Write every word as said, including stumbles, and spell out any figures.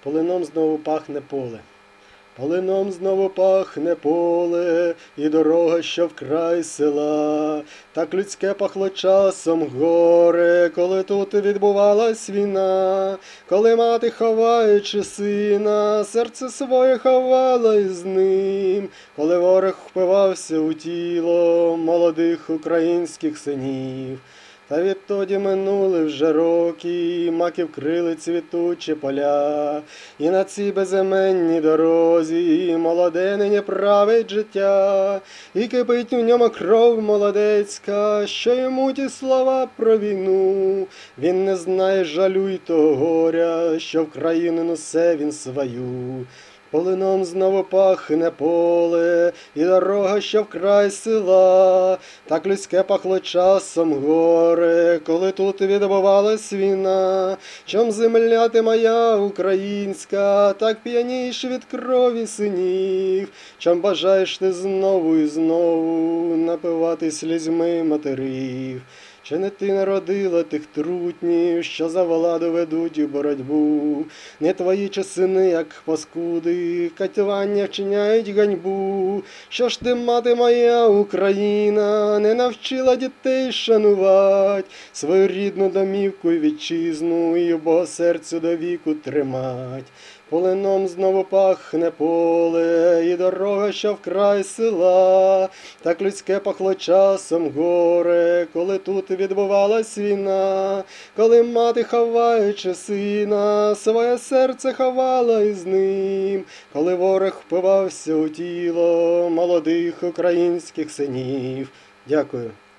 полином знову пахне поле. Полином знову пахне поле, і дорога, що вкрай села. Так людське пахло часом горе, коли тут відбувалась війна. Коли мати, ховаючи сина, серце своє ховала із ним. Коли ворог впивався у тіло молодих українських синів. Та відтоді минули вже роки, маки вкрили цвітучі поля, і на цій безіменній дорозі молоде нині править життя, і кипить у ньому кров молодецька, що йому ті слова про війну. Він не знає жалю й того горя, що в країну несе він свою. Полином знову пахне поле, і дорога, що вкрай села. Так людське пахло часом горе, коли тут відбувалась війна. Чом земля ти моя українська, так п'яніш від крові синів? Чом бажаєш ти знову і знову напивати слізьми матерів? Чи не ти народила тих трутнів, що за владу ведуть у боротьбу? Не твої чи сини, як паскуди, катування вчиняють ганьбу. Що ж ти, мати моя Україна, не навчила дітей шанувать свою рідну домівку й вітчизну, і Бога серцю до віку тримать? Полином знову пахне поле, і дорога, що вкрай села. Так людське пахло часом горе, коли тут відбувалась війна. Коли мати, ховаючи сина, своє серце ховала із ним. Коли ворог впивався у тіло молодих українських синів. Дякую.